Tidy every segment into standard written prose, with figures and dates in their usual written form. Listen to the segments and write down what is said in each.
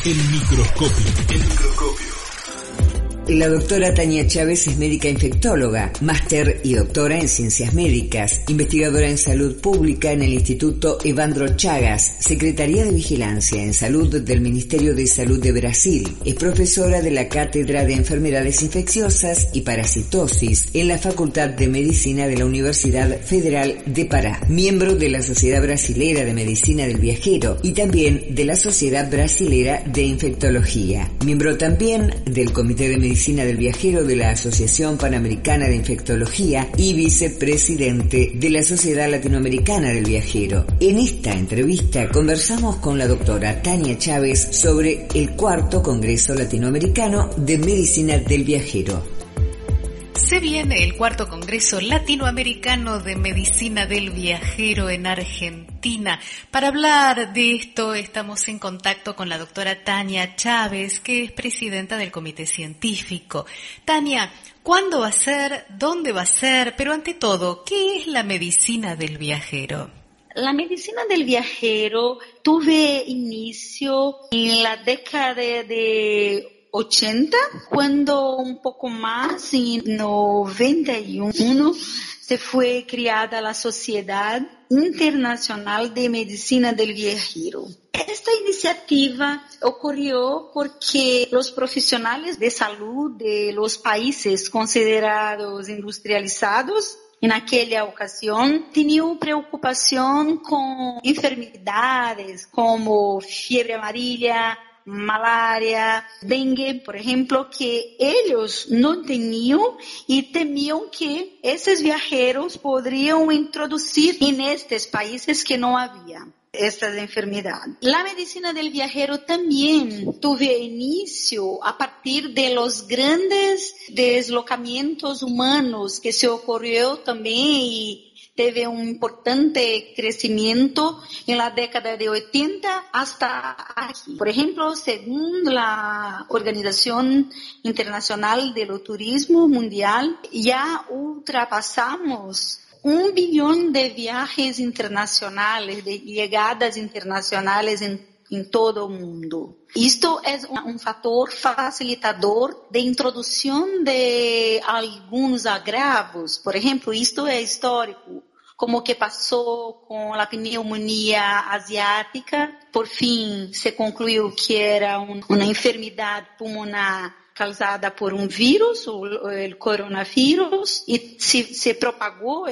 El microscopio. El microscopio. La doctora Tania Chávez es médica infectóloga, máster y doctora en ciencias médicas, investigadora en salud pública en el Instituto Evandro Chagas, Secretaría de Vigilancia en Salud del Ministerio de Salud de Brasil. Es profesora de la Cátedra de Enfermedades Infecciosas y Parasitosis en la Facultad de Medicina de la Universidad Federal de Pará, miembro de la Sociedad Brasilera de Medicina del Viajero y también de la Sociedad Brasilera de Infectología, miembro también del Comité de Medicina del Viajero de la Asociación Panamericana de Infectología y vicepresidente de la Sociedad Latinoamericana del Viajero. En esta entrevista conversamos con la doctora Tania Chávez sobre el 4º Congreso Latinoamericano de Medicina del Viajero. Se viene el 4º Congreso Latinoamericano de Medicina del Viajero en Argentina. Para hablar de esto estamos en contacto con la doctora Tania Chávez, que es presidenta del Comité Científico. Tania, ¿cuándo va a ser? ¿Dónde va a ser? Pero ante todo, ¿qué es la medicina del viajero? La medicina del viajero tuvo inicio en la década de 80, cuando un poco más, en 91, se fue creada la Sociedad Internacional de Medicina del Viajero. Esta iniciativa ocurrió porque los profesionales de salud de los países considerados industrializados en aquella ocasión tenían preocupación con enfermedades como fiebre amarilla, malaria, dengue, por ejemplo, que ellos no tenían y temían que esos viajeros podrían introducir en estos países que no había estas enfermedades. La medicina del viajero también tuvo inicio a partir de los grandes deslocamientos humanos que se ocurrió también y teve un importante crecimiento en la década de 80 hasta aquí. Por ejemplo, según la Organización Internacional del Turismo Mundial, ya ultrapasamos 1 billón de viajes internacionales, de llegadas internacionales en todo el mundo. Esto es un factor facilitador de introducción de algunos agravos. Por ejemplo, esto es histórico, como que pasó con la neumonía asiática. Por fin se concluyó que era una enfermedad pulmonar causada por un virus, el coronavirus, y se propagó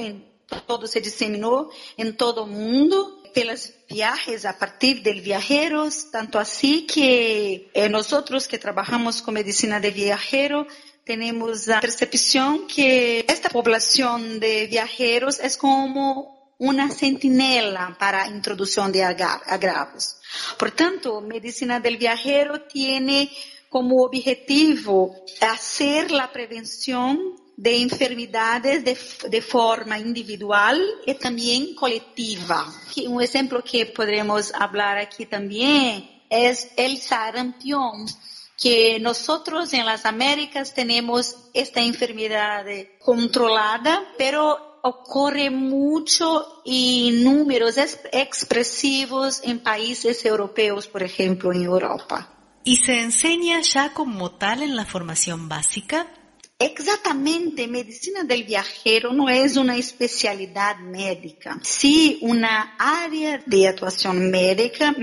se diseminó en todo el mundo pelos viajes a partir de viajeros, tanto así que nosotros que trabajamos con medicina de viajero tenemos la percepción que esta población de viajeros es como una centinela para introducción de agravos. Por tanto, medicina del viajero tiene como objetivo hacer la prevención de enfermedades de forma individual y también colectiva. Un ejemplo que podremos hablar aquí también es el sarampión, que nosotros en las Américas tenemos esta enfermedad controlada, pero ocurre mucho y números expresivos en países europeos, por ejemplo, en Europa. ¿Y se enseña ya como tal en la formación básica? Exactamente, medicina del viajero no es una especialidad médica, sí una área de actuación médica,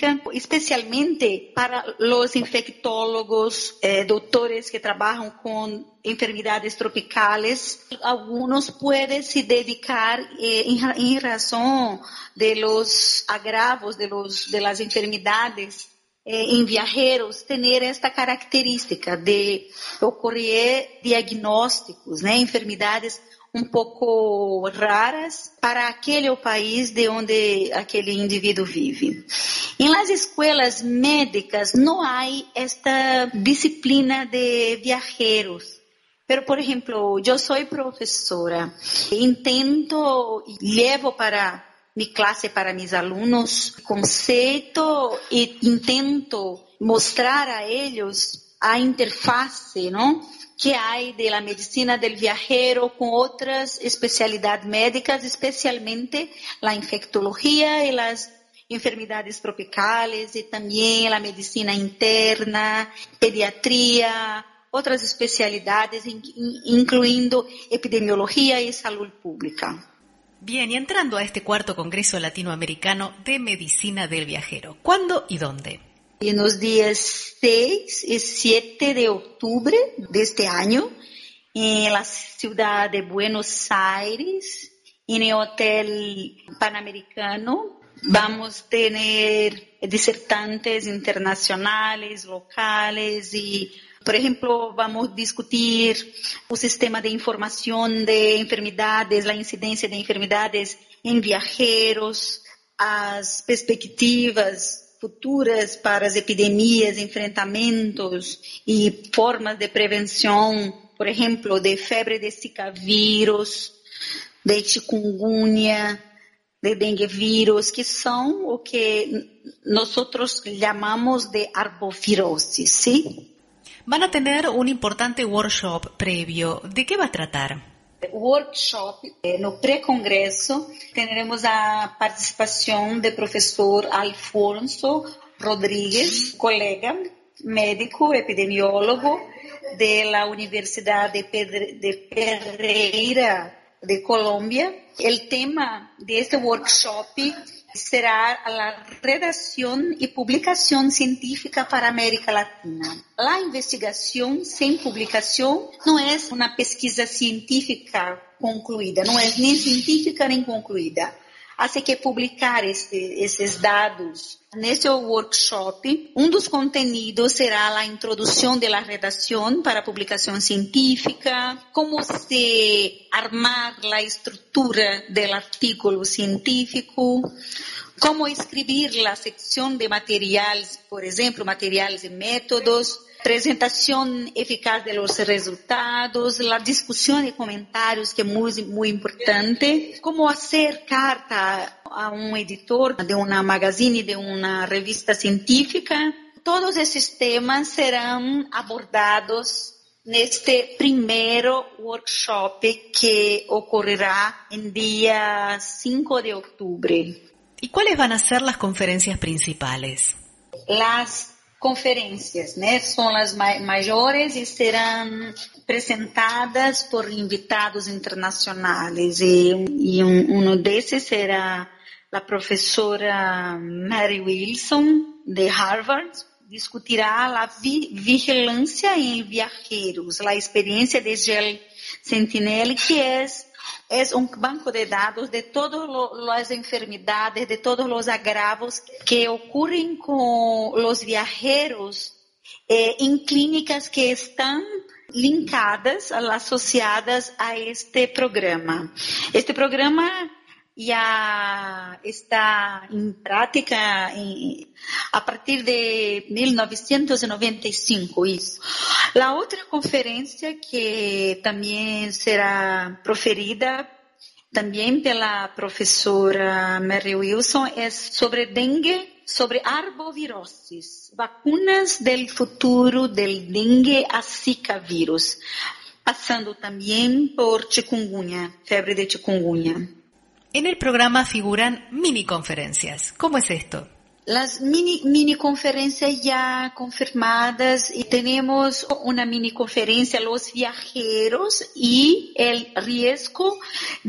especialmente para los infectólogos, doctores que trabajan con enfermedades tropicales. Algunos pueden se dedicar en razón de los agravos de las enfermedades en viajeros, tener esta característica de ocurrir diagnósticos, enfermedades un poco raras para aquel país de donde aquel individuo vive. En las escuelas médicas no hay esta disciplina de viajeros. Pero, por ejemplo, yo soy profesora, intento y llevo para mi clase para mis alumnos concepto e intento mostrar a ellos a interfase, que hay de la medicina del viajero con otras especialidades médicas, especialmente la infectología y las enfermedades tropicales y también la medicina interna, pediatría, otras especialidades, incluyendo epidemiología y salud pública. Bien, y entrando a este cuarto Congreso Latinoamericano de Medicina del Viajero, ¿cuándo y dónde? En los días 6 y 7 de octubre de este año, en la ciudad de Buenos Aires, en el Hotel Panamericano, vamos a tener disertantes internacionales, locales y, por ejemplo, vamos a discutir el sistema de información de enfermedades, la incidencia de enfermedades en viajeros, las perspectivas futuras para las epidemias, enfrentamientos y formas de prevención, por ejemplo, de fiebre de Zika vírus, de chikungunya, de dengue virus, que son lo que nosotros llamamos de arbovirosis, ¿sí? Van a tener un importante workshop previo. ¿De qué va a tratar? Workshop, no pré-congreso, tendremos a participación del profesor Alfonso Rodríguez, colega médico, epidemiólogo de la Universidad de Pereira de Colombia. El tema de este workshop será la redacción y publicación científica para América Latina. La investigación sin publicación no es una pesquisa científica concluida, no es ni científica ni concluida. Así que publicar esses dados nesse workshop, dos contenidos será a introdução da redação para publicação científica, como se armar a estrutura do artículo científico, como escrever a secção de materiais, por exemplo, materiais e métodos, apresentação eficaz de los resultados, a discussão e comentários, que é muito importante, como fazer carta a editor de uma magazine, de uma revista científica. Todos esses temas serão abordados neste primeiro workshop que ocorrerá em dia 5 de outubro. ¿Y cuáles van a ser las conferencias principales? Las conferências, são as maiores e serão apresentadas por invitados internacionais. E desses será a professora Mary Wilson, de Harvard, discutirá a vigilância em viajeros, a experiência de GEL Sentinel, que é banco de dados de todas as enfermedades, de todos os agravos que ocorrem com os viajeros em clínicas que estão linkadas, associadas a este programa. Este programa já está em prática a partir de 1995, isso. A outra conferência que também será proferida também pela professora Mary Wilson é sobre dengue, sobre arboviroses, vacunas del futuro del dengue a Zika vírus, passando também por chikungunya, febre de chikungunya. En el programa figuran mini conferencias. ¿Cómo es esto? Las mini conferencias ya confirmadas y tenemos una mini conferencia los viajeros y el riesgo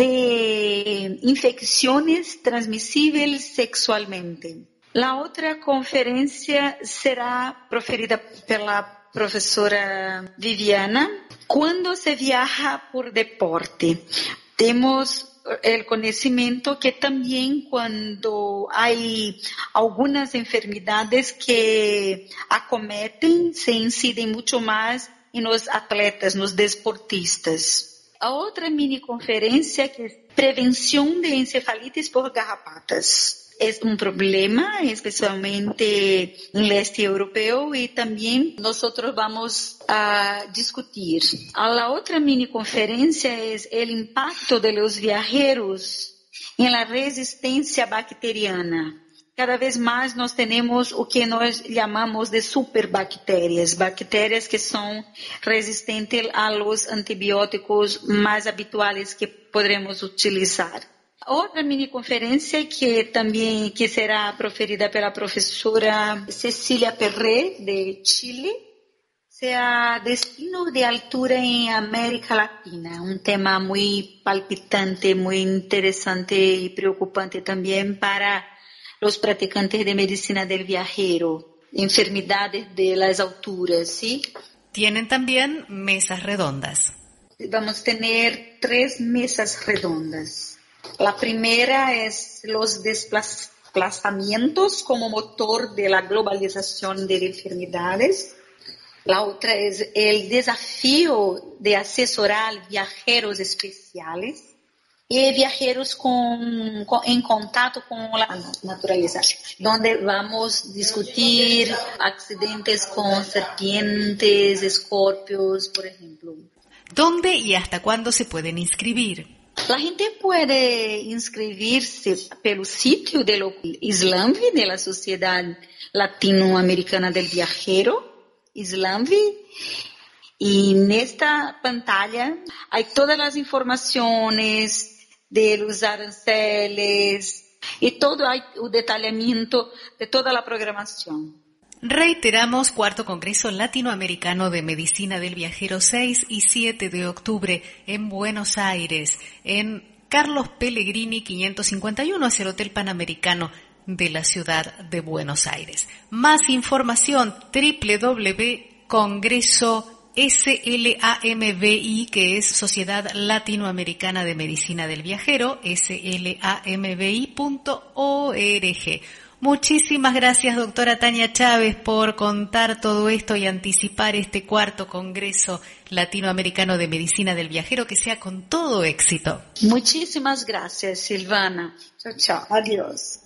de infecciones transmisibles sexualmente. La otra conferencia será proferida por la profesora Viviana. Cuando se viaja por deporte, tenemos el conocimiento que también cuando hay algunas enfermedades que acometen, se inciden mucho más en los atletas, los deportistas. A otra mini conferencia que es prevención de encefalitis por garrapatas. Es un problema, especialmente en el este europeo, y también nosotros vamos a discutir. La otra mini conferencia es el impacto de los viajeros en la resistencia bacteriana. Cada vez más nos tenemos o que nós llamamos de superbactérias, bactérias que son resistentes a los antibióticos más habituales que podremos utilizar. Otra mini conferencia que será proferida por la profesora Cecilia Perré de Chile, sea destino de altura en América Latina, un tema muy palpitante, muy interesante y preocupante también para los practicantes de medicina del viajero, enfermedades de las alturas, ¿sí? Tienen también mesas redondas. Vamos a tener 3 mesas redondas. La primera es los desplazamientos como motor de la globalización de enfermedades. La otra es el desafío de asesorar viajeros especiales y viajeros en contacto con la naturaleza, donde vamos a discutir accidentes con serpientes, escorpios, por ejemplo. ¿Dónde y hasta cuándo se pueden inscribir? La gente puede inscribirse pelo sitio del Islamvi, de la Sociedad Latinoamericana del Viajero, Islamvi, y en esta pantalla hay todas las informaciones de los aranceles y todo hay un detallamiento de toda la programación. Reiteramos, Cuarto Congreso Latinoamericano de Medicina del Viajero, 6 y 7 de octubre en Buenos Aires, en Carlos Pellegrini 551, hacia el Hotel Panamericano de la ciudad de Buenos Aires. Más información, www.congreso.SLAMVI, que es Sociedad Latinoamericana de Medicina del Viajero, slamvi.org. Muchísimas gracias, doctora Tania Chávez, por contar todo esto y anticipar este cuarto Congreso Latinoamericano de Medicina del Viajero, que sea con todo éxito. Muchísimas gracias, Silvana. Chao, chao. Adiós.